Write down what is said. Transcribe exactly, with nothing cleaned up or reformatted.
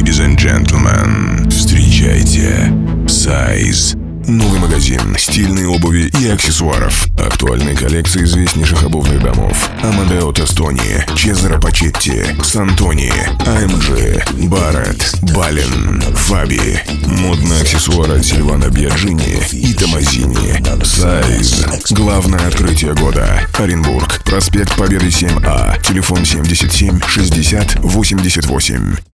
Ladies and gentlemen, встречайте Size. Новый магазин стильной обуви и аксессуаров. Актуальные коллекции известнейших обувных домов: Амадео Тестони, Чезаро Пачетти, Сантони, а эм джи, Барретт, Бален, Фаби. Модные аксессуары от Сильвано Бьяджини и Томазини. Size. Главное открытие года. Оренбург. Проспект Победы семь А. Телефон семьдесят семь шестьдесят восемьдесят восемь.